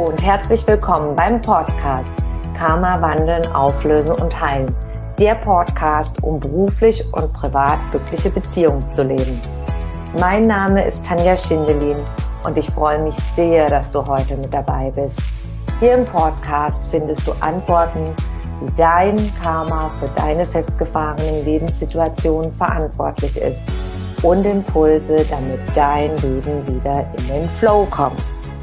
und herzlich willkommen beim Podcast Karma wandeln, auflösen und heilen. Der Podcast, um beruflich und privat glückliche Beziehungen zu leben. Mein Name ist Tanja Schindelin und ich freue mich sehr, dass du heute mit dabei bist. Hier im Podcast findest du Antworten, wie dein Karma für deine festgefahrenen Lebenssituationen verantwortlich ist und Impulse, damit dein Leben wieder in den Flow kommt.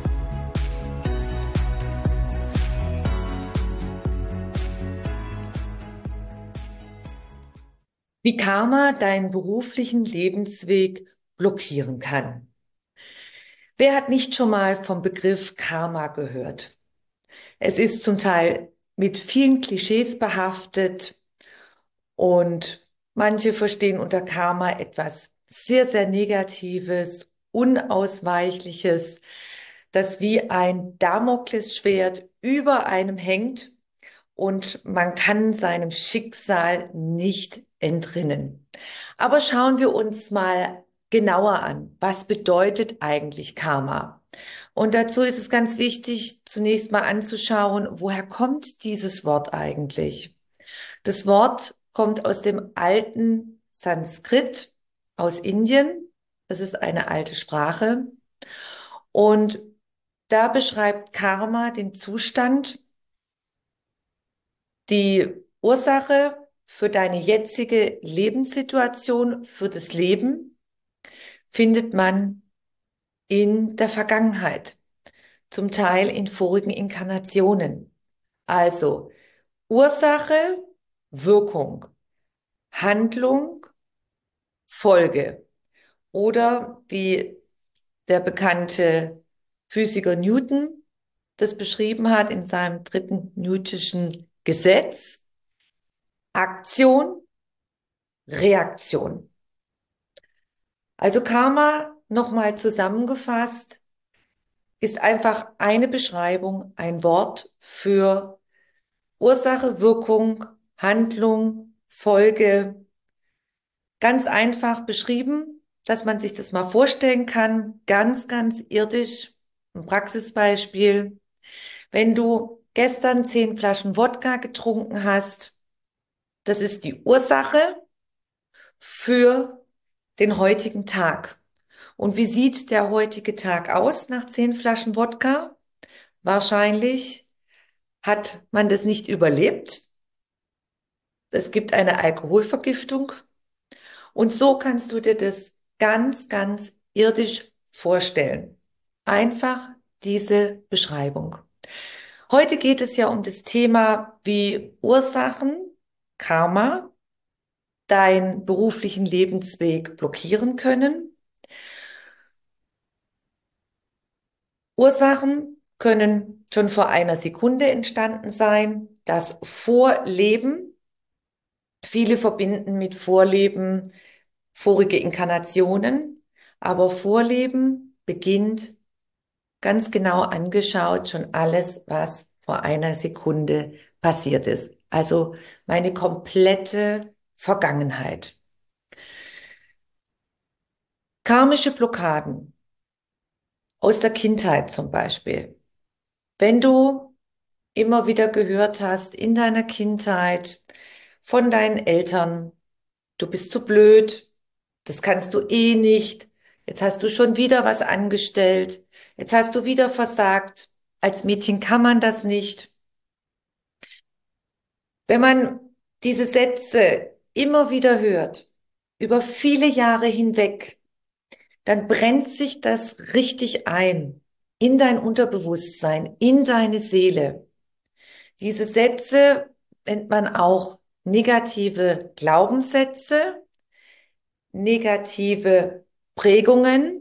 Wie Karma deinen beruflichen Lebensweg blockieren kann. Wer hat nicht schon mal vom Begriff Karma gehört? Es ist zum Teil mit vielen Klischees behaftet und manche verstehen unter Karma etwas sehr, sehr Negatives, Unausweichliches, das wie ein Damoklesschwert über einem hängt und man kann seinem Schicksal nicht entrinnen. Aber schauen wir uns mal genauer an, was bedeutet eigentlich Karma? Und dazu ist es ganz wichtig, zunächst mal anzuschauen, woher kommt dieses Wort eigentlich? Das Wort kommt aus dem alten Sanskrit aus Indien. Das ist eine alte Sprache. Und da beschreibt Karma den Zustand, die Ursache für deine jetzige Lebenssituation, für das Leben, findet man in der Vergangenheit, zum Teil in vorigen Inkarnationen. Also Ursache, Wirkung, Handlung, Folge. Oder wie der bekannte Physiker Newton das beschrieben hat in seinem dritten Newtonschen Gesetz, Aktion, Reaktion. Also Karma, nochmal zusammengefasst, ist einfach eine Beschreibung, ein Wort für Ursache, Wirkung, Handlung, Folge. Ganz einfach beschrieben, dass man sich das mal vorstellen kann, ganz, ganz irdisch. Ein Praxisbeispiel. Wenn du gestern 10 Flaschen Wodka getrunken hast, das ist die Ursache für den heutigen Tag. Und wie sieht der heutige Tag aus nach 10 Flaschen Wodka? Wahrscheinlich hat man das nicht überlebt. Es gibt eine Alkoholvergiftung. Und so kannst du dir das ganz, ganz irdisch vorstellen. Einfach diese Beschreibung. Heute geht es ja um das Thema, wie Ursachen, Karma, deinen beruflichen Lebensweg blockieren können. Ursachen können schon vor einer Sekunde entstanden sein. Das Vorleben, viele verbinden mit Vorleben vorige Inkarnationen, aber Vorleben beginnt ganz genau angeschaut schon alles, was vor einer Sekunde passiert ist. Also meine komplette Vergangenheit. Karmische Blockaden aus der Kindheit zum Beispiel. Wenn du immer wieder gehört hast in deiner Kindheit von deinen Eltern, du bist zu blöd, das kannst du eh nicht, jetzt hast du schon wieder was angestellt, jetzt hast du wieder versagt, als Mädchen kann man das nicht. Wenn man diese Sätze immer wieder hört, über viele Jahre hinweg, dann brennt sich das richtig ein in dein Unterbewusstsein, in deine Seele. Diese Sätze nennt man auch negative Glaubenssätze, negative Prägungen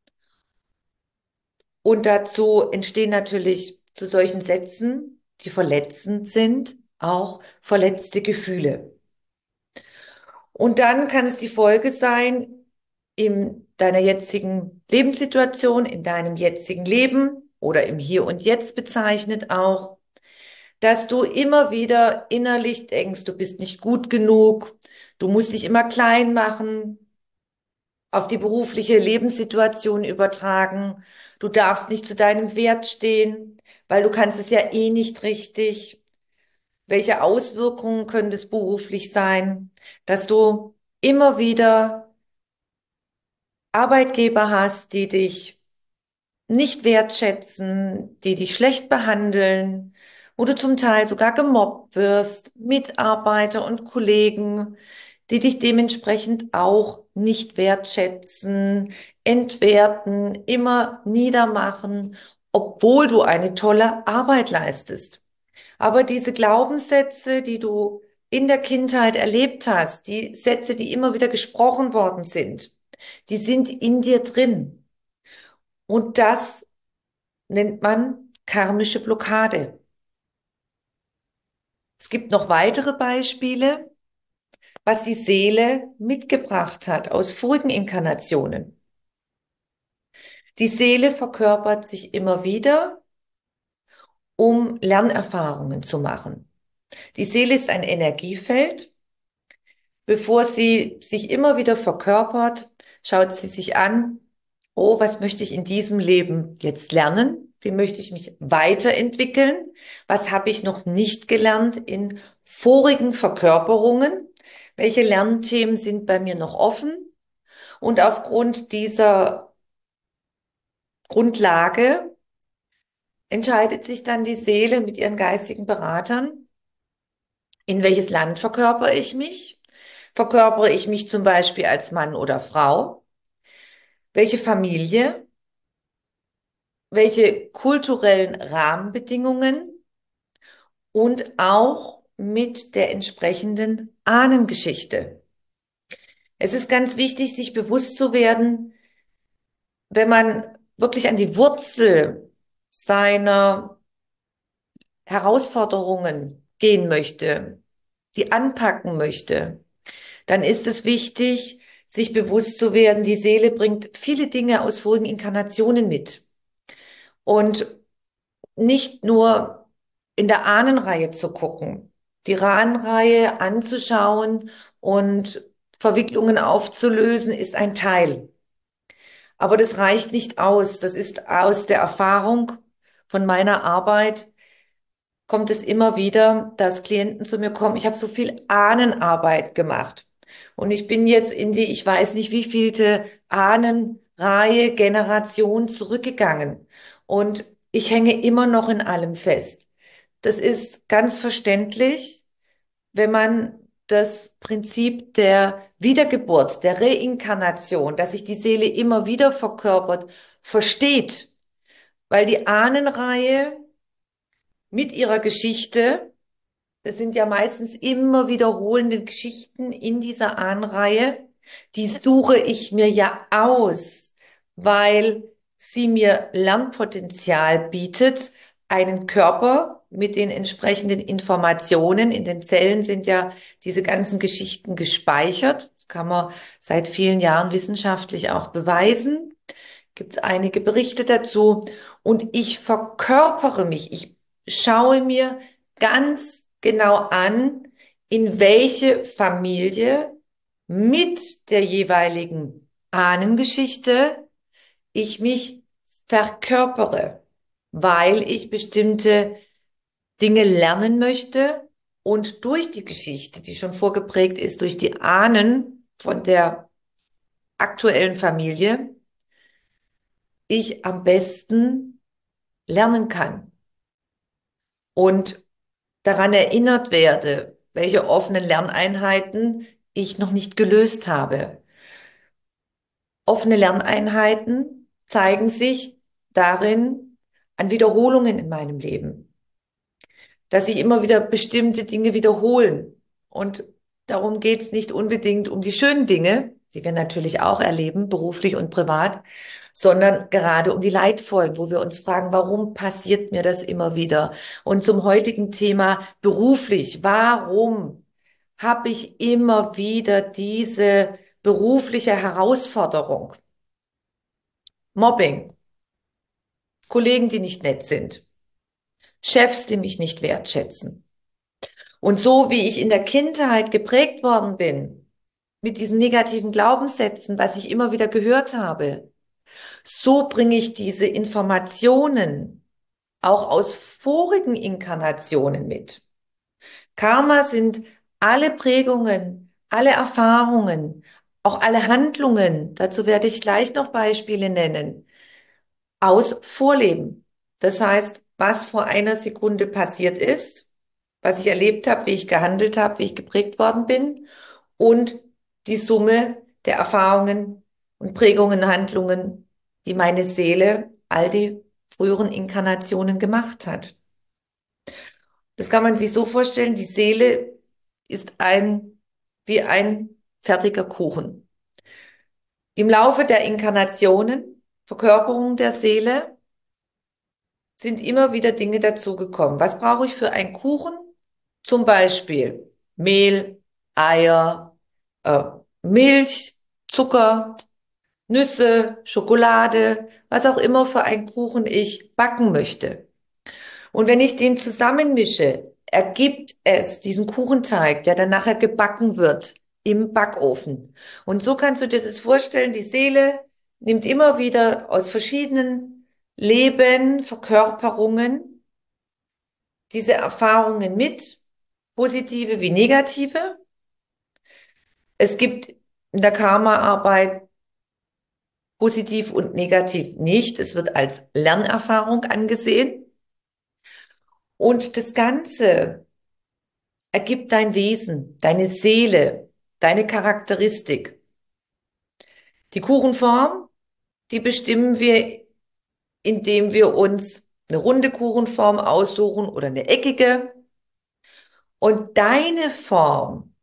und dazu entstehen natürlich zu solchen Sätzen, die verletzend sind, auch verletzte Gefühle. Und dann kann es die Folge sein, in deiner jetzigen Lebenssituation, in deinem jetzigen Leben oder im Hier und Jetzt bezeichnet auch, dass du immer wieder innerlich denkst, du bist nicht gut genug, du musst dich immer klein machen, auf die berufliche Lebenssituation übertragen, du darfst nicht zu deinem Wert stehen, weil du kannst es ja eh nicht richtig. Welche Auswirkungen könnte es beruflich sein, dass du immer wieder Arbeitgeber hast, die dich nicht wertschätzen, die dich schlecht behandeln, wo du zum Teil sogar gemobbt wirst, Mitarbeiter und Kollegen, die dich dementsprechend auch nicht wertschätzen, entwerten, immer niedermachen, obwohl du eine tolle Arbeit leistest. Aber diese Glaubenssätze, die du in der Kindheit erlebt hast, die Sätze, die immer wieder gesprochen worden sind, die sind in dir drin. Und das nennt man karmische Blockade. Es gibt noch weitere Beispiele, was die Seele mitgebracht hat aus vorigen Inkarnationen. Die Seele verkörpert sich immer wieder, um Lernerfahrungen zu machen. Die Seele ist ein Energiefeld. Bevor sie sich immer wieder verkörpert, schaut sie sich an, oh, was möchte ich in diesem Leben jetzt lernen? Wie möchte ich mich weiterentwickeln? Was habe ich noch nicht gelernt in vorigen Verkörperungen? Welche Lernthemen sind bei mir noch offen? Und aufgrund dieser Grundlage entscheidet sich dann die Seele mit ihren geistigen Beratern, in welches Land verkörpere ich mich? Verkörpere ich mich zum Beispiel als Mann oder Frau? Welche Familie? Welche kulturellen Rahmenbedingungen? Und auch mit der entsprechenden Ahnengeschichte. Es ist ganz wichtig, sich bewusst zu werden, wenn man wirklich an die Wurzel seiner Herausforderungen gehen möchte, die anpacken möchte, dann ist es wichtig, sich bewusst zu werden, die Seele bringt viele Dinge aus vorigen Inkarnationen mit. Und nicht nur in der Ahnenreihe zu gucken, die Ahnenreihe anzuschauen und Verwicklungen aufzulösen, ist ein Teil. Aber das reicht nicht aus. Das ist aus der Erfahrung von meiner Arbeit, kommt es immer wieder, dass Klienten zu mir kommen. Ich habe so viel Ahnenarbeit gemacht. Und ich bin jetzt in die, ich weiß nicht, wie vielte Ahnenreihe, Generation zurückgegangen. Und ich hänge immer noch in allem fest. Das ist ganz verständlich, wenn man das Prinzip der Wiedergeburt, der Reinkarnation, dass sich die Seele immer wieder verkörpert, versteht. Weil die Ahnenreihe mit ihrer Geschichte, das sind ja meistens immer wiederholende Geschichten in dieser Ahnenreihe, die suche ich mir ja aus, weil sie mir Lernpotenzial bietet, einen Körper mit den entsprechenden Informationen. In den Zellen sind ja diese ganzen Geschichten gespeichert. Das kann man seit vielen Jahren wissenschaftlich auch beweisen. Gibt es einige Berichte dazu. Und ich verkörpere mich. Ich schaue mir ganz genau an, in welche Familie mit der jeweiligen Ahnengeschichte ich mich verkörpere, weil ich bestimmte Dinge lernen möchte und durch die Geschichte, die schon vorgeprägt ist, durch die Ahnen von der aktuellen Familie, ich am besten lernen kann und daran erinnert werde, welche offenen Lerneinheiten ich noch nicht gelöst habe. Offene Lerneinheiten zeigen sich darin an Wiederholungen in meinem Leben, dass sich immer wieder bestimmte Dinge wiederholen. Und darum geht es nicht unbedingt um die schönen Dinge, die wir natürlich auch erleben, beruflich und privat, sondern gerade um die leidvollen, wo wir uns fragen, warum passiert mir das immer wieder? Und zum heutigen Thema beruflich, warum habe ich immer wieder diese berufliche Herausforderung? Mobbing, Kollegen, die nicht nett sind, Chefs, die mich nicht wertschätzen. Und so wie ich in der Kindheit geprägt worden bin, mit diesen negativen Glaubenssätzen, was ich immer wieder gehört habe, so bringe ich diese Informationen auch aus vorigen Inkarnationen mit. Karma sind alle Prägungen, alle Erfahrungen, auch alle Handlungen, dazu werde ich gleich noch Beispiele nennen, aus Vorleben. Das heißt, was vor einer Sekunde passiert ist, was ich erlebt habe, wie ich gehandelt habe, wie ich geprägt worden bin und die Summe der Erfahrungen und Prägungen, Handlungen, die meine Seele all die früheren Inkarnationen gemacht hat. Das kann man sich so vorstellen, die Seele ist wie ein fertiger Kuchen. Im Laufe der Inkarnationen, Verkörperung der Seele, sind immer wieder Dinge dazugekommen. Was brauche ich für einen Kuchen? Zum Beispiel Mehl, Eier, äh, Milch, Zucker, Nüsse, Schokolade, was auch immer für einen Kuchen ich backen möchte. Und wenn ich den zusammenmische, ergibt es diesen Kuchenteig, der dann nachher gebacken wird im Backofen. Und so kannst du dir das vorstellen, die Seele nimmt immer wieder aus verschiedenen Leben, Verkörperungen diese Erfahrungen mit, positive wie negative. Es gibt in der Karma-Arbeit positiv und negativ nicht. Es wird als Lernerfahrung angesehen. Und das Ganze ergibt dein Wesen, deine Seele, deine Charakteristik. Die Kuchenform, die bestimmen wir, indem wir uns eine runde Kuchenform aussuchen oder eine eckige. Und deine Form,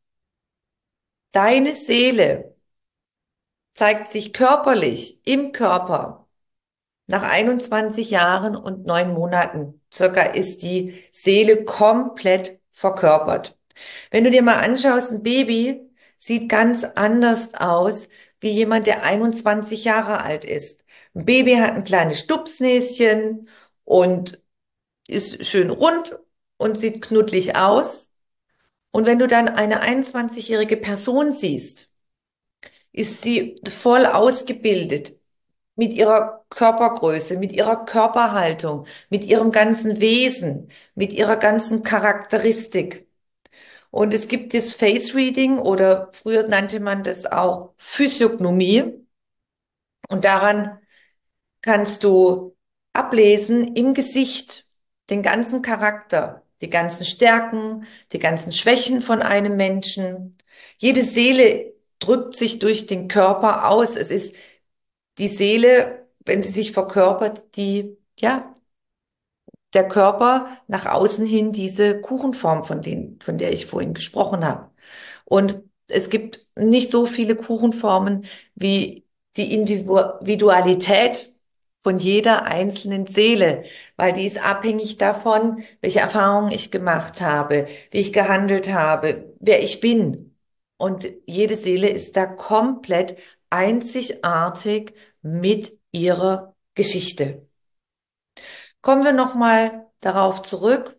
deine Seele zeigt sich körperlich im Körper. Nach 21 Jahren und 9 Monaten circa ist die Seele komplett verkörpert. Wenn du dir mal anschaust, ein Baby sieht ganz anders aus wie jemand, der 21 Jahre alt ist. Ein Baby hat ein kleines Stupsnäschen und ist schön rund und sieht knuddelig aus. Und wenn du dann eine 21-jährige Person siehst, ist sie voll ausgebildet mit ihrer Körpergröße, mit ihrer Körperhaltung, mit ihrem ganzen Wesen, mit ihrer ganzen Charakteristik. Und es gibt das Face Reading oder früher nannte man das auch Physiognomie. Und daran kannst du ablesen im Gesicht den ganzen Charakter, die ganzen Stärken, die ganzen Schwächen von einem Menschen. Jede Seele drückt sich durch den Körper aus. Es ist die Seele, wenn sie sich verkörpert, die, ja, der Körper nach außen hin diese Kuchenform, von der ich vorhin gesprochen habe. Und es gibt nicht so viele Kuchenformen wie die Individualität von jeder einzelnen Seele, weil die ist abhängig davon, welche Erfahrungen ich gemacht habe, wie ich gehandelt habe, wer ich bin. Und jede Seele ist da komplett einzigartig mit ihrer Geschichte. Kommen wir nochmal darauf zurück.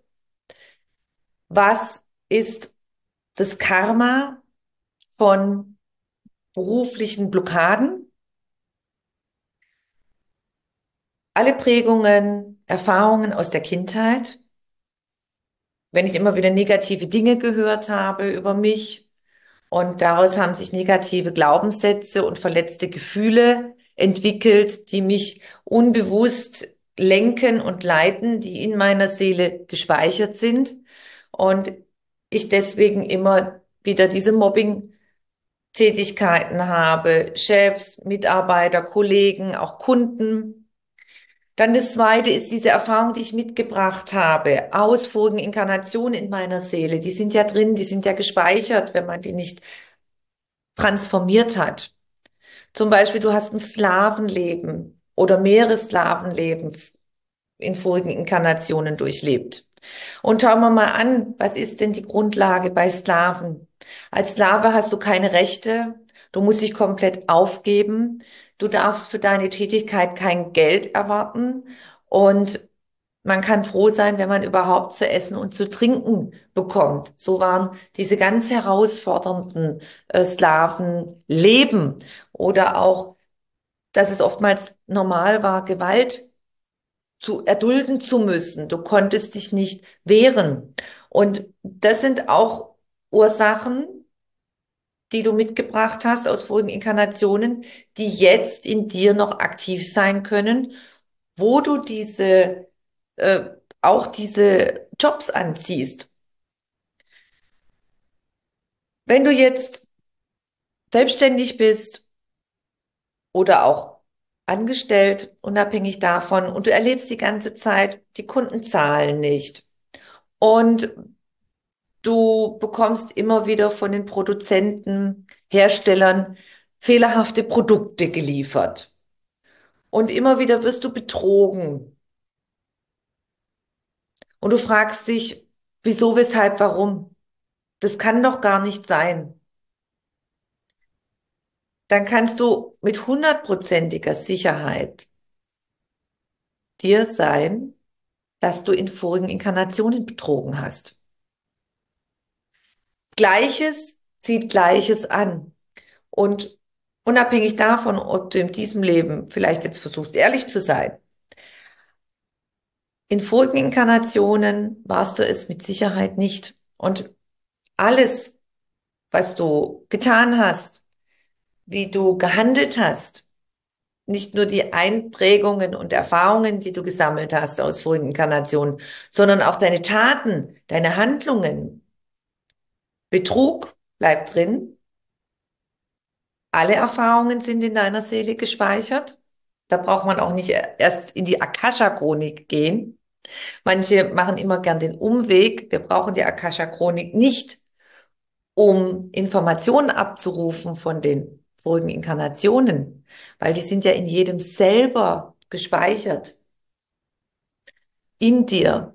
Was ist das Karma von beruflichen Blockaden? Alle Prägungen, Erfahrungen aus der Kindheit. Wenn ich immer wieder negative Dinge gehört habe über mich und daraus haben sich negative Glaubenssätze und verletzte Gefühle entwickelt, die mich unbewusst lenken und leiten, die in meiner Seele gespeichert sind und ich deswegen immer wieder diese Mobbing-Tätigkeiten habe, Chefs, Mitarbeiter, Kollegen, auch Kunden. Dann das Zweite ist diese Erfahrung, die ich mitgebracht habe, aus vorigen Inkarnationen in meiner Seele. Die sind ja drin, die sind ja gespeichert, wenn man die nicht transformiert hat. Zum Beispiel, du hast ein Sklavenleben oder mehrere Sklavenleben in vorigen Inkarnationen durchlebt. Und schauen wir mal an, was ist denn die Grundlage bei Sklaven? Als Sklave hast du keine Rechte, du musst dich komplett aufgeben, du darfst für deine Tätigkeit kein Geld erwarten und man kann froh sein, wenn man überhaupt zu essen und zu trinken bekommt. So waren diese ganz herausfordernden Sklavenleben oder auch, dass es oftmals normal war, Gewalt zu erdulden zu müssen. Du konntest dich nicht wehren. Und das sind auch Ursachen, die du mitgebracht hast aus vorigen Inkarnationen, die jetzt in dir noch aktiv sein können, wo du äh, auch diese Jobs anziehst. Wenn du jetzt selbstständig bist oder auch angestellt, unabhängig davon, und du erlebst die ganze Zeit, die Kunden zahlen nicht und du bekommst immer wieder von den Produzenten, Herstellern fehlerhafte Produkte geliefert und immer wieder wirst du betrogen und du fragst dich, wieso, weshalb, warum? Das kann doch gar nicht sein. Dann kannst du mit hundertprozentiger Sicherheit dir sein, dass du in vorigen Inkarnationen betrogen hast. Gleiches zieht Gleiches an. Und unabhängig davon, ob du in diesem Leben vielleicht jetzt versuchst, ehrlich zu sein, in vorigen Inkarnationen warst du es mit Sicherheit nicht. Und alles, was du getan hast, wie du gehandelt hast, nicht nur die Einprägungen und Erfahrungen, die du gesammelt hast aus vorigen Inkarnationen, sondern auch deine Taten, deine Handlungen. Betrug bleibt drin. Alle Erfahrungen sind in deiner Seele gespeichert. Da braucht man auch nicht erst in die Akasha-Chronik gehen. Manche machen immer gern den Umweg. Wir brauchen die Akasha-Chronik nicht, um Informationen abzurufen von den vorigen Inkarnationen, weil die sind ja in jedem selber gespeichert, in dir.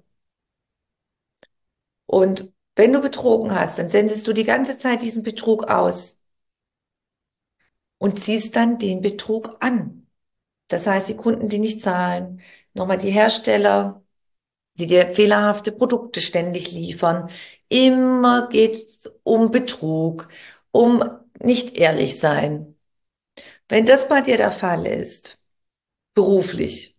Und wenn du betrogen hast, dann sendest du die ganze Zeit diesen Betrug aus und ziehst dann den Betrug an. Das heißt, die Kunden, die nicht zahlen, nochmal die Hersteller, die dir fehlerhafte Produkte ständig liefern. Immer geht es um Betrug, um nicht ehrlich sein. Wenn das bei dir der Fall ist, beruflich,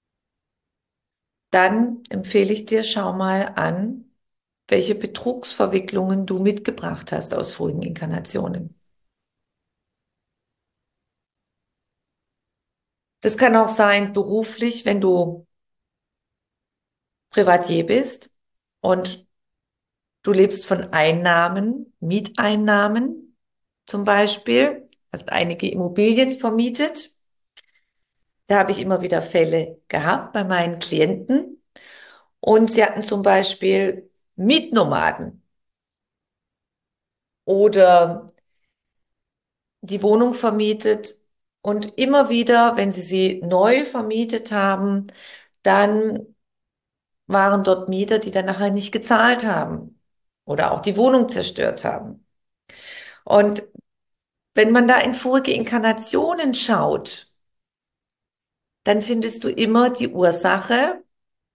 dann empfehle ich dir, schau mal an, welche Betrugsverwicklungen du mitgebracht hast aus vorigen Inkarnationen. Das kann auch sein, beruflich, wenn du Privatier bist und du lebst von Einnahmen, Mieteinnahmen zum Beispiel, hast einige Immobilien vermietet. Da habe ich immer wieder Fälle gehabt bei meinen Klienten. Und sie hatten zum Beispiel Mietnomaden oder die Wohnung vermietet. Und immer wieder, wenn sie neu vermietet haben, dann waren dort Mieter, die dann nachher nicht gezahlt haben oder auch die Wohnung zerstört haben. Und wenn man da in vorige Inkarnationen schaut, dann findest du immer die Ursache,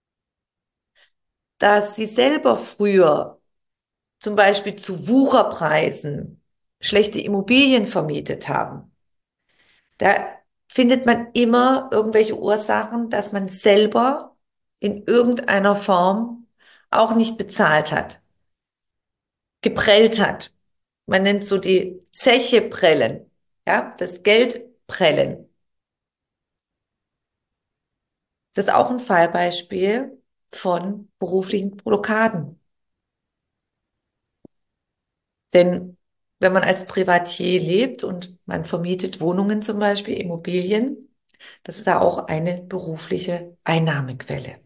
dass sie selber früher zum Beispiel zu Wucherpreisen schlechte Immobilien vermietet haben. Da findet man immer irgendwelche Ursachen, dass man selber in irgendeiner Form auch nicht bezahlt hat, geprellt hat. Man nennt so die Zeche prellen, ja, das Geld prellen. Das ist auch ein Fallbeispiel von beruflichen Blockaden. Denn wenn man als Privatier lebt und man vermietet Wohnungen zum Beispiel, Immobilien, das ist ja auch eine berufliche Einnahmequelle.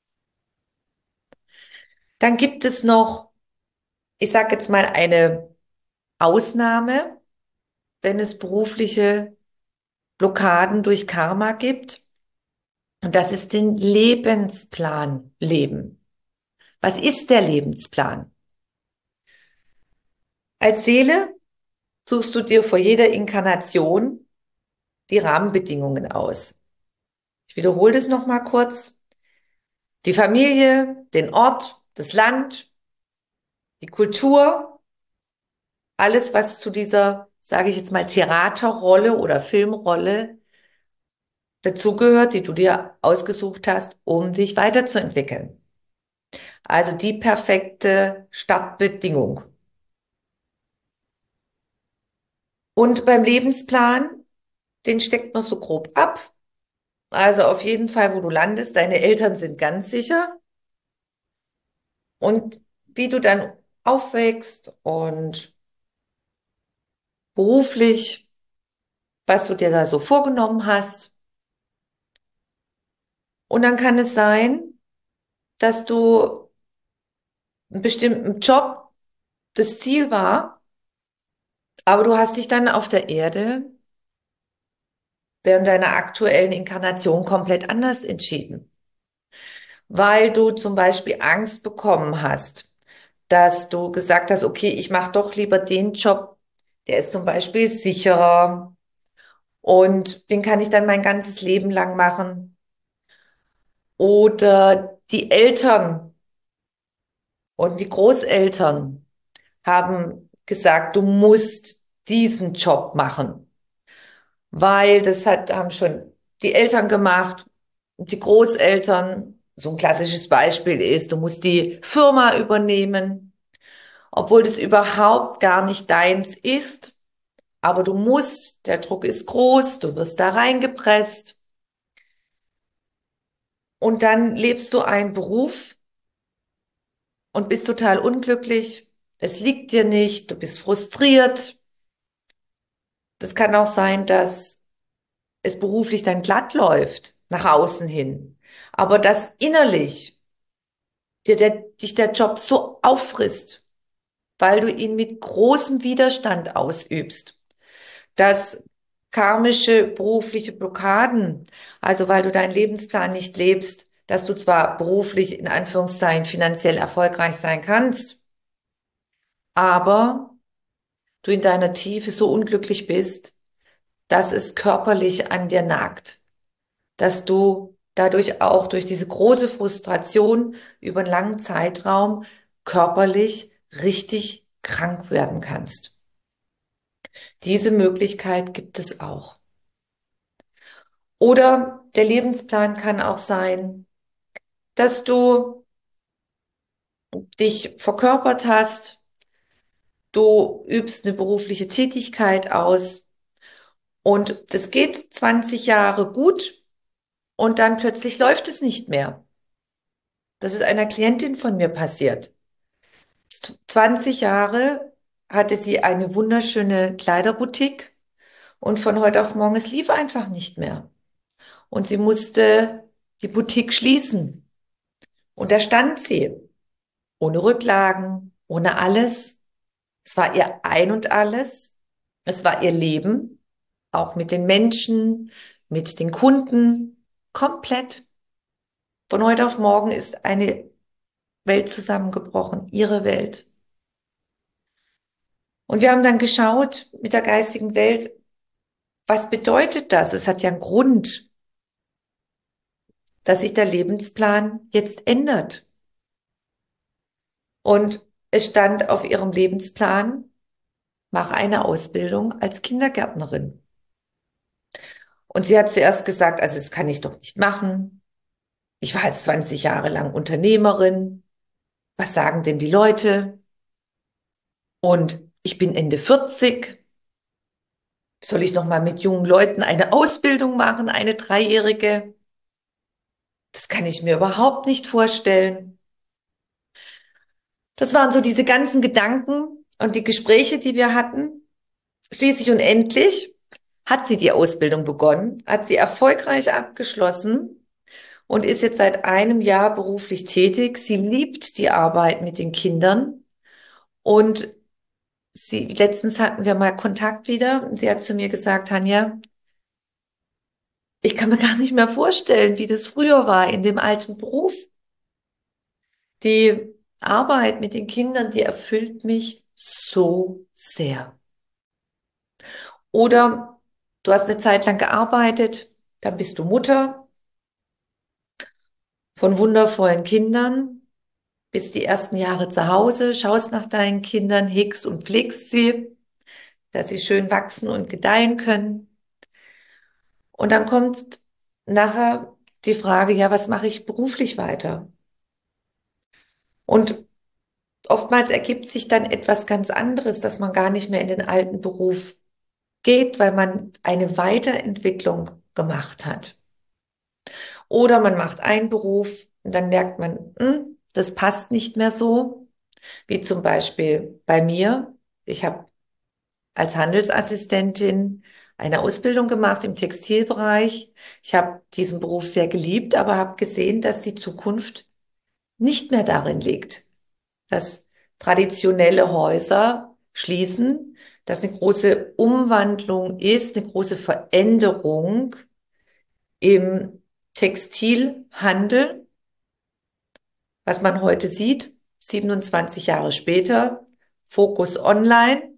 Dann gibt es noch, ich sage jetzt mal eine Ausnahme, wenn es berufliche Blockaden durch Karma gibt. Und das ist den Lebensplan leben. Was ist der Lebensplan? Als Seele suchst du dir vor jeder Inkarnation die Rahmenbedingungen aus. Ich wiederhole das nochmal kurz. Die Familie, den Ort, das Land, die Kultur, alles, was zu dieser, sage ich jetzt mal, Theaterrolle oder Filmrolle dazugehört, die du dir ausgesucht hast, um dich weiterzuentwickeln. Also die perfekte Startbedingung. Und beim Lebensplan, den steckt man so grob ab. Also auf jeden Fall, wo du landest, deine Eltern sind ganz sicher. Und wie du dann aufwächst und beruflich, was du dir da so vorgenommen hast. Und dann kann es sein, dass du einen bestimmten Job das Ziel war, aber du hast dich dann auf der Erde während deiner aktuellen Inkarnation komplett anders entschieden, weil du zum Beispiel Angst bekommen hast, dass du gesagt hast, okay, ich mache doch lieber den Job, der ist zum Beispiel sicherer und den kann ich dann mein ganzes Leben lang machen. Oder die Eltern und die Großeltern haben gesagt, du musst diesen Job machen, weil haben schon die Eltern gemacht und die Großeltern. So ein klassisches Beispiel ist, du musst die Firma übernehmen, obwohl das überhaupt gar nicht deins ist. Aber du musst, der Druck ist groß, du wirst da reingepresst und dann lebst du einen Beruf und bist total unglücklich. Es liegt dir nicht, du bist frustriert. Das kann auch sein, dass es beruflich dann glatt läuft, nach außen hin. Aber dass innerlich dich der Job so auffrisst, weil du ihn mit großem Widerstand ausübst, dass karmische berufliche Blockaden, also weil du deinen Lebensplan nicht lebst, dass du zwar beruflich in Anführungszeichen finanziell erfolgreich sein kannst, aber du in deiner Tiefe so unglücklich bist, dass es körperlich an dir nagt, dass du dadurch auch durch diese große Frustration über einen langen Zeitraum körperlich richtig krank werden kannst. Diese Möglichkeit gibt es auch. Oder der Lebensplan kann auch sein, dass du dich verkörpert hast, du übst eine berufliche Tätigkeit aus und das geht 20 Jahre gut und dann plötzlich läuft es nicht mehr. Das ist einer Klientin von mir passiert. 20 Jahre hatte sie eine wunderschöne Kleiderboutique und von heute auf morgen, es lief einfach nicht mehr. Und sie musste die Boutique schließen. Und da stand sie, ohne Rücklagen, ohne alles. Es war ihr Ein und alles. Es war ihr Leben, auch mit den Menschen, mit den Kunden, komplett. Von heute auf morgen ist eine Welt zusammengebrochen, ihre Welt. Und wir haben dann geschaut mit der geistigen Welt, was bedeutet das? Es hat ja einen Grund, dass sich der Lebensplan jetzt ändert. Und es stand auf ihrem Lebensplan, mach eine Ausbildung als Kindergärtnerin. Und sie hat zuerst gesagt, also das kann ich doch nicht machen. Ich war jetzt 20 Jahre lang Unternehmerin. Was sagen denn die Leute? Und ich bin Ende 40. Soll ich noch mal mit jungen Leuten eine Ausbildung machen, eine dreijährige? Das kann ich mir überhaupt nicht vorstellen. Das waren so diese ganzen Gedanken und die Gespräche, die wir hatten. Schließlich und endlich hat sie die Ausbildung begonnen, hat sie erfolgreich abgeschlossen und ist jetzt seit einem Jahr beruflich tätig. Sie liebt die Arbeit mit den Kindern und letztens hatten wir mal Kontakt wieder und sie hat zu mir gesagt, Tanja, ich kann mir gar nicht mehr vorstellen, wie das früher war in dem alten Beruf. Die Arbeit mit den Kindern, die erfüllt mich so sehr. Oder du hast eine Zeit lang gearbeitet, dann bist du Mutter von wundervollen Kindern, bist die ersten Jahre zu Hause, schaust nach deinen Kindern, hegst und pflegst sie, dass sie schön wachsen und gedeihen können. Und dann kommt nachher die Frage, ja, was mache ich beruflich weiter? Und oftmals ergibt sich dann etwas ganz anderes, dass man gar nicht mehr in den alten Beruf geht, weil man eine Weiterentwicklung gemacht hat. Oder man macht einen Beruf und dann merkt man, das passt nicht mehr so, wie zum Beispiel bei mir. Ich habe als Handelsassistentin eine Ausbildung gemacht im Textilbereich. Ich habe diesen Beruf sehr geliebt, aber habe gesehen, dass die Zukunft nicht mehr darin liegt, dass traditionelle Häuser schließen, dass eine große Umwandlung ist, eine große Veränderung im Textilhandel, was man heute sieht, 27 Jahre später, Fokus online,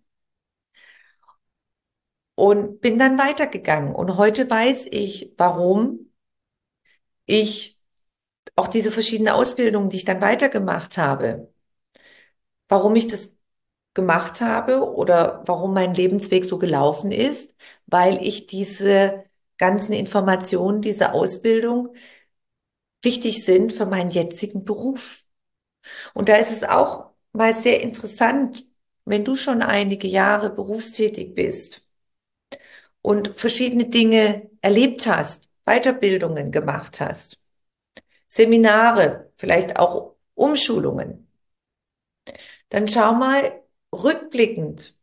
und bin dann weitergegangen. Und heute weiß ich, warum ich auch diese verschiedenen Ausbildungen, die ich dann weitergemacht habe, warum ich das gemacht habe oder warum mein Lebensweg so gelaufen ist, weil ich diese ganzen Informationen, diese Ausbildung wichtig sind für meinen jetzigen Beruf. Und da ist es auch mal sehr interessant, wenn du schon einige Jahre berufstätig bist und verschiedene Dinge erlebt hast, Weiterbildungen gemacht hast, Seminare, vielleicht auch Umschulungen, dann schau mal rückblickend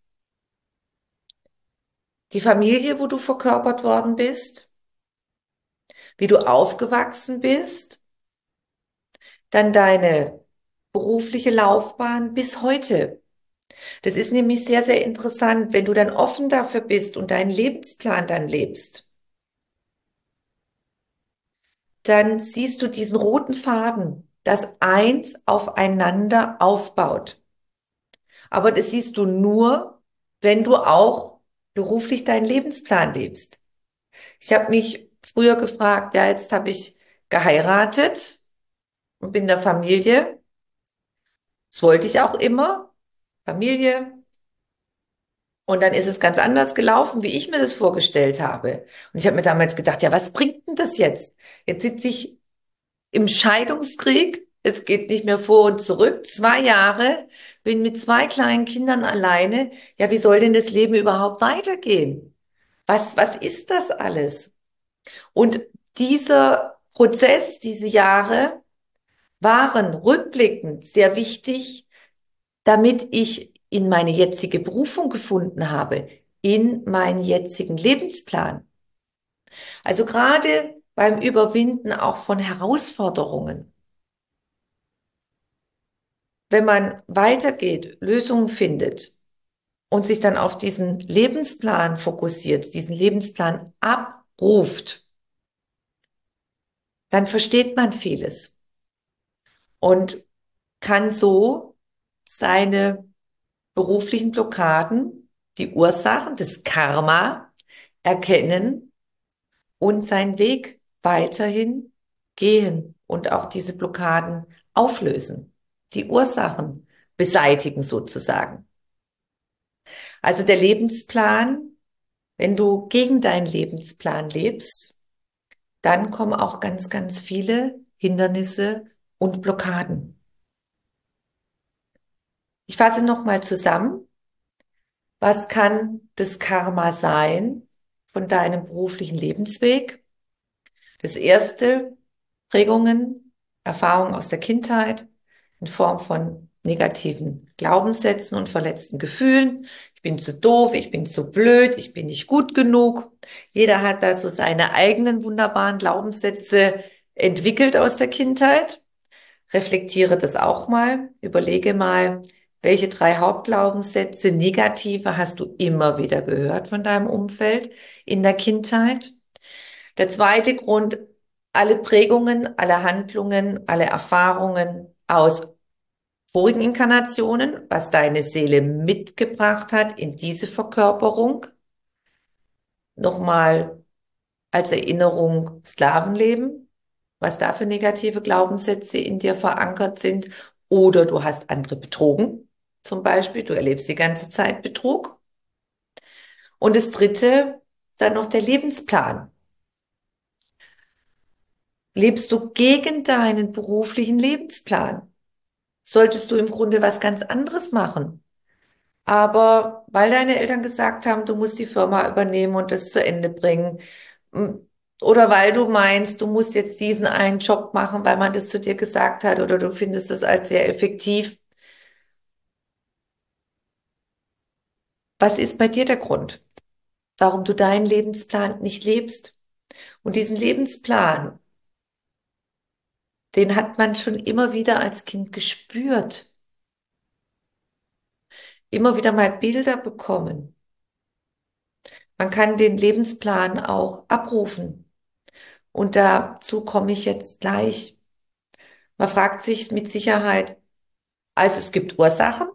die Familie, wo du verkörpert worden bist, wie du aufgewachsen bist, dann deine berufliche Laufbahn bis heute. Das ist nämlich sehr, sehr interessant, wenn du dann offen dafür bist und deinen Lebensplan dann lebst, dann siehst du diesen roten Faden, das eins aufeinander aufbaut. Aber das siehst du nur, wenn du auch beruflich deinen Lebensplan lebst. Ich habe mich früher gefragt, ja, jetzt habe ich geheiratet und bin der Familie. Das wollte ich auch immer, Familie. Und dann ist es ganz anders gelaufen, wie ich mir das vorgestellt habe. Und ich habe mir damals gedacht, ja, was bringt denn das jetzt? Jetzt sitze ich im Scheidungskrieg. Es geht nicht mehr vor und zurück. 2 Jahre, bin mit 2 kleinen Kindern alleine. Ja, wie soll denn das Leben überhaupt weitergehen? Was ist das alles? Und dieser Prozess, diese Jahre waren rückblickend sehr wichtig, damit ich in meine jetzige Berufung gefunden habe, in meinen jetzigen Lebensplan. Also gerade beim Überwinden auch von Herausforderungen. Wenn man weitergeht, Lösungen findet und sich dann auf diesen Lebensplan fokussiert, diesen Lebensplan abruft, dann versteht man vieles und kann so seine beruflichen Blockaden, die Ursachen des Karma erkennen und seinen Weg weiterhin gehen und auch diese Blockaden auflösen, die Ursachen beseitigen sozusagen. Also der Lebensplan, wenn du gegen deinen Lebensplan lebst, dann kommen auch ganz, ganz viele Hindernisse und Blockaden. Ich fasse nochmal zusammen. Was kann das Karma sein von deinem beruflichen Lebensweg? Das erste, Prägungen, Erfahrungen aus der Kindheit in Form von negativen Glaubenssätzen und verletzten Gefühlen. Ich bin zu doof, ich bin zu blöd, ich bin nicht gut genug. Jeder hat da so seine eigenen wunderbaren Glaubenssätze entwickelt aus der Kindheit. Reflektiere das auch mal. Überlege mal, welche 3 Hauptglaubenssätze, negative, hast du immer wieder gehört von deinem Umfeld in der Kindheit? Der zweite Grund, alle Prägungen, alle Handlungen, alle Erfahrungen aus vorigen Inkarnationen, was deine Seele mitgebracht hat in diese Verkörperung, nochmal als Erinnerung Sklavenleben, was da für negative Glaubenssätze in dir verankert sind, oder du hast andere betrogen, zum Beispiel, du erlebst die ganze Zeit Betrug. Und das dritte, dann noch der Lebensplan. lebst du gegen deinen beruflichen Lebensplan. Solltest du im Grunde was ganz anderes machen. Aber weil deine Eltern gesagt haben, du musst die Firma übernehmen und das zu Ende bringen, m- oder weil du meinst, du musst jetzt diesen einen Job machen, weil man das zu dir gesagt hat, oder du findest das als sehr effektiv. Was ist bei dir der Grund, warum du deinen Lebensplan nicht lebst? Und diesen Lebensplan, den hat man schon immer wieder als Kind gespürt, immer wieder mal Bilder bekommen. Man kann den Lebensplan auch abrufen. Und dazu komme ich jetzt gleich. Man fragt sich mit Sicherheit, also es gibt Ursachen,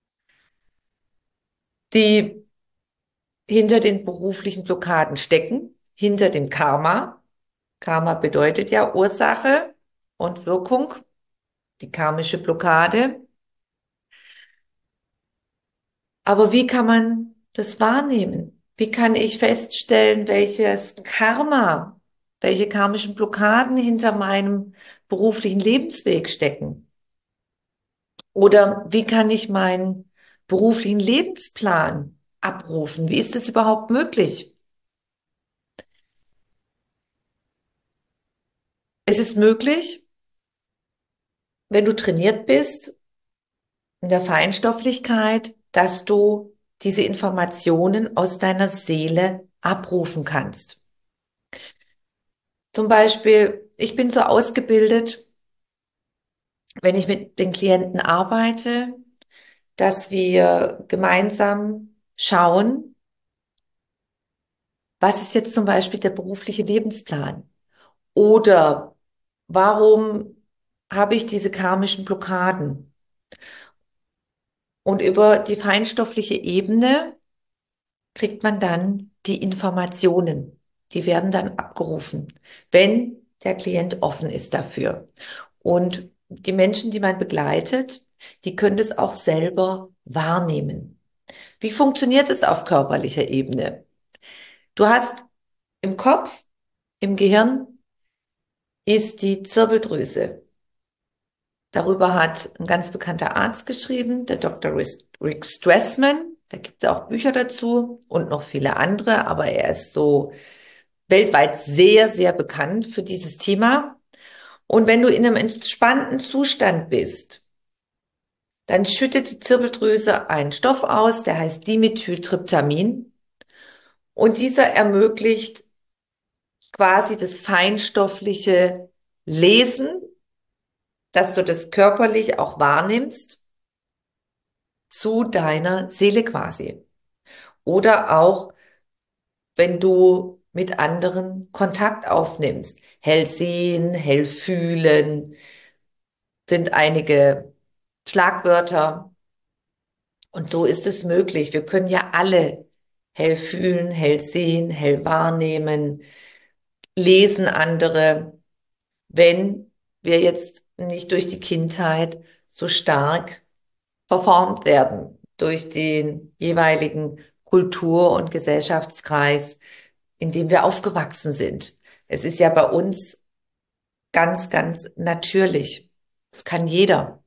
die hinter den beruflichen Blockaden stecken, hinter dem Karma. Karma bedeutet ja Ursache und Wirkung, die karmische Blockade. Aber wie kann man das wahrnehmen? Wie kann ich feststellen, welches Karma, welche karmischen Blockaden hinter meinem beruflichen Lebensweg stecken? Oder wie kann ich meinen beruflichen Lebensplan abrufen? Wie ist es überhaupt möglich? Es ist möglich, wenn du trainiert bist in der Feinstofflichkeit, dass du diese Informationen aus deiner Seele abrufen kannst. Zum Beispiel, ich bin so ausgebildet, wenn ich mit den Klienten arbeite, dass wir gemeinsam schauen, was ist jetzt zum Beispiel der berufliche Lebensplan? Oder warum habe ich diese karmischen Blockaden? Und über die feinstoffliche Ebene kriegt man dann die Informationen. Die werden dann abgerufen, wenn der Klient offen ist dafür. Und die Menschen, die man begleitet, die können das auch selber wahrnehmen. Wie funktioniert es auf körperlicher Ebene? Du hast im Kopf, im Gehirn ist die Zirbeldrüse. Darüber hat ein ganz bekannter Arzt geschrieben, der Dr. Rick Strassman. Da gibt es auch Bücher dazu und noch viele andere, aber er ist so weltweit sehr, sehr bekannt für dieses Thema. Und wenn du in einem entspannten Zustand bist, dann schüttet die Zirbeldrüse einen Stoff aus, der heißt Dimethyltryptamin. Und dieser ermöglicht quasi das feinstoffliche Lesen, dass du das körperlich auch wahrnimmst zu deiner Seele quasi. Oder auch, wenn du mit anderen Kontakt aufnimmst. Hell sehen, hell fühlen sind einige Schlagwörter. Und so ist es möglich. Wir können ja alle hell fühlen, hell sehen, hell wahrnehmen, lesen andere, wenn wir jetzt nicht durch die Kindheit so stark verformt werden durch den jeweiligen Kultur- und Gesellschaftskreis, in dem wir aufgewachsen sind. Es ist ja bei uns ganz, ganz natürlich. Das kann jeder.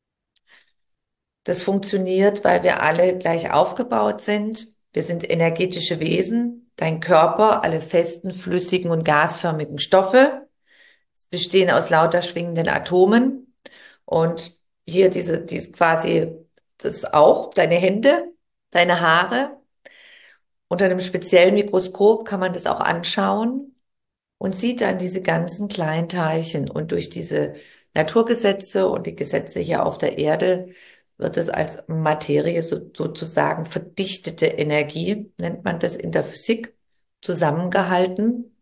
Das funktioniert, weil wir alle gleich aufgebaut sind. Wir sind energetische Wesen. Dein Körper, alle festen, flüssigen und gasförmigen Stoffe bestehen aus lauter schwingenden Atomen. Und hier diese quasi, das auch, deine Hände, deine Haare. Unter einem speziellen Mikroskop kann man das auch anschauen und sieht dann diese ganzen kleinen Teilchen. Und durch diese Naturgesetze und die Gesetze hier auf der Erde wird es als Materie sozusagen verdichtete Energie, nennt man das in der Physik, zusammengehalten.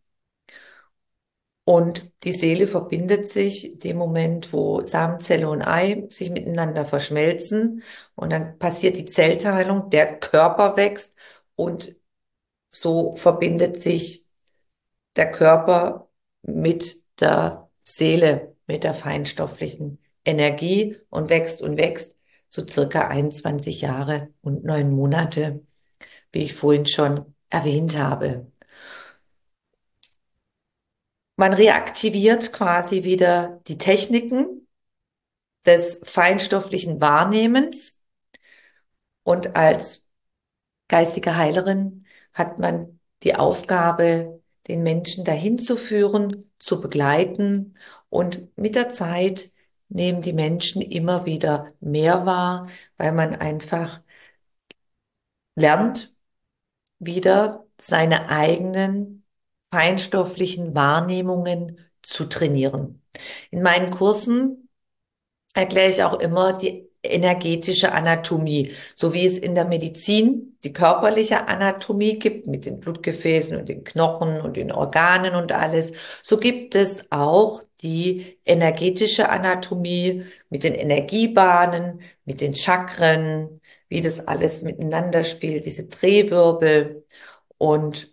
Und die Seele verbindet sich dem Moment, wo Samenzelle und Ei sich miteinander verschmelzen. Und dann passiert die Zellteilung, der Körper wächst und so verbindet sich der Körper mit der Seele, mit der feinstofflichen Energie und wächst so circa 21 Jahre und 9 Monate, wie ich vorhin schon erwähnt habe. Man reaktiviert quasi wieder die Techniken des feinstofflichen Wahrnehmens und als geistige Heilerin hat man die Aufgabe, den Menschen dahin zu führen, zu begleiten und mit der Zeit nehmen die Menschen immer wieder mehr wahr, weil man einfach lernt, wieder seine eigenen feinstofflichen Wahrnehmungen zu trainieren. In meinen Kursen erkläre ich auch immer die energetische Anatomie, so wie es in der Medizin die körperliche Anatomie gibt mit den Blutgefäßen und den Knochen und den Organen und alles, so gibt es auch die energetische Anatomie mit den Energiebahnen, mit den Chakren, wie das alles miteinander spielt, diese Drehwirbel. Und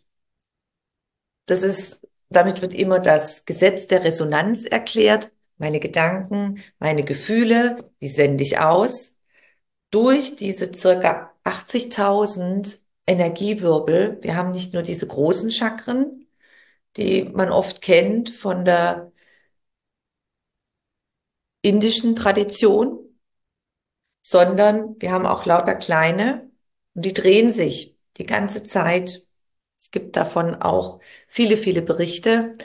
damit wird immer das Gesetz der Resonanz erklärt. Meine Gedanken, meine Gefühle, die sende ich aus. Durch diese circa 80.000 Energiewirbel. Wir haben nicht nur diese großen Chakren, die man oft kennt von der indischen Tradition, sondern wir haben auch lauter kleine und die drehen sich die ganze Zeit. Es gibt davon auch viele, viele Berichte.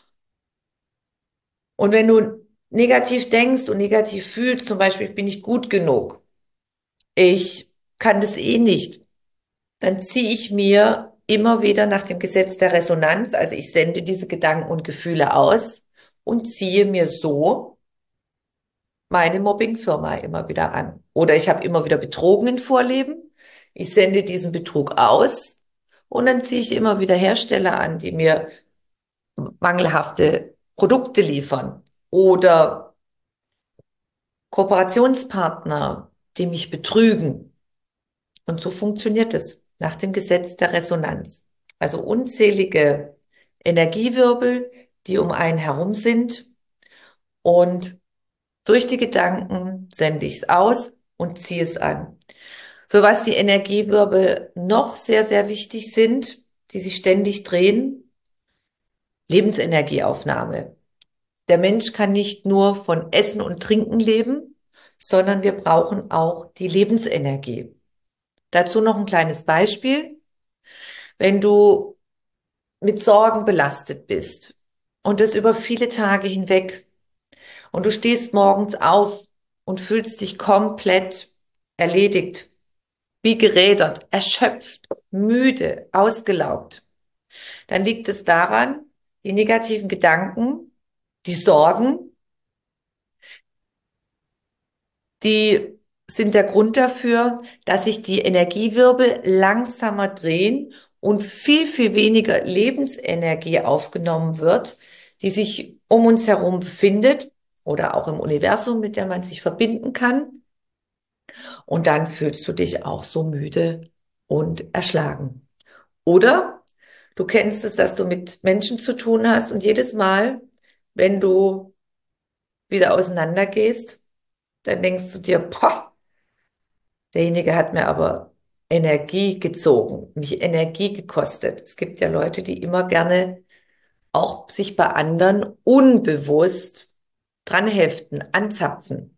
Und wenn du negativ denkst und negativ fühlst, zum Beispiel, ich bin nicht gut genug, ich kann das eh nicht, dann ziehe ich mir immer wieder nach dem Gesetz der Resonanz, also ich sende diese Gedanken und Gefühle aus und ziehe mir so meine Mobbingfirma immer wieder an. Oder ich habe immer wieder betrogen im Vorleben, ich sende diesen Betrug aus und dann ziehe ich immer wieder Hersteller an, die mir mangelhafte Produkte liefern oder Kooperationspartner, die mich betrügen. Und so funktioniert es nach dem Gesetz der Resonanz. Also unzählige Energiewirbel, die um einen herum sind. Und durch die Gedanken sende ich es aus und ziehe es an. Für was die Energiewirbel noch sehr, sehr wichtig sind, die sich ständig drehen, Lebensenergieaufnahme. Der Mensch kann nicht nur von Essen und Trinken leben, sondern wir brauchen auch die Lebensenergie. Dazu noch ein kleines Beispiel. Wenn du mit Sorgen belastet bist und das über viele Tage hinweg und du stehst morgens auf und fühlst dich komplett erledigt, wie gerädert, erschöpft, müde, ausgelaugt, dann liegt es daran, die negativen Gedanken, die Sorgen, die sind der Grund dafür, dass sich die Energiewirbel langsamer drehen und viel, viel weniger Lebensenergie aufgenommen wird, die sich um uns herum befindet oder auch im Universum, mit der man sich verbinden kann. Und dann fühlst du dich auch so müde und erschlagen. Oder du kennst es, dass du mit Menschen zu tun hast und jedes Mal, wenn du wieder auseinandergehst, dann denkst du dir, boah, derjenige hat mir aber Energie gezogen, mich Energie gekostet. Es gibt ja Leute, die immer gerne auch sich bei anderen unbewusst dran heften, anzapfen.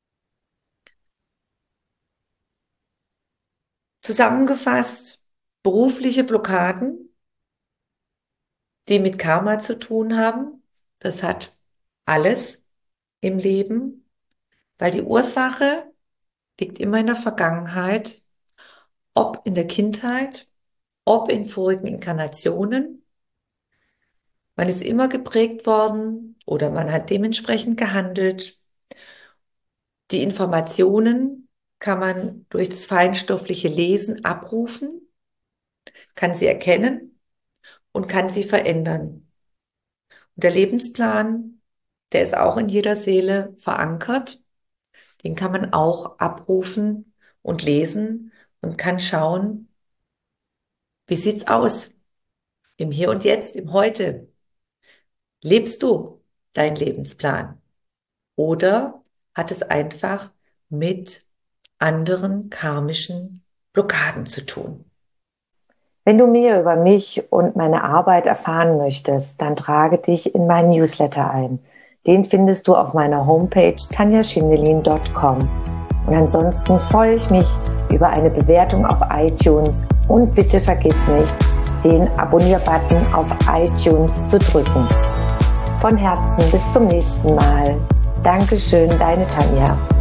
Zusammengefasst, berufliche Blockaden, die mit Karma zu tun haben, das hat alles im Leben, weil die Ursache liegt immer in der Vergangenheit, ob in der Kindheit, ob in vorigen Inkarnationen. Man ist immer geprägt worden oder man hat dementsprechend gehandelt. Die Informationen kann man durch das feinstoffliche Lesen abrufen, kann sie erkennen und kann sie verändern. Und der Lebensplan, der ist auch in jeder Seele verankert. Den kann man auch abrufen und lesen und kann schauen, wie sieht's aus im Hier und Jetzt, im Heute. Lebst du deinen Lebensplan? Oder hat es einfach mit anderen karmischen Blockaden zu tun? Wenn du mehr über mich und meine Arbeit erfahren möchtest, dann trage dich in meinen Newsletter ein. Den findest du auf meiner Homepage tanjaschindelin.com. Und ansonsten freue ich mich über eine Bewertung auf iTunes und bitte vergiss nicht, den Abonnier-Button auf iTunes zu drücken. Von Herzen bis zum nächsten Mal. Dankeschön, deine Tanja.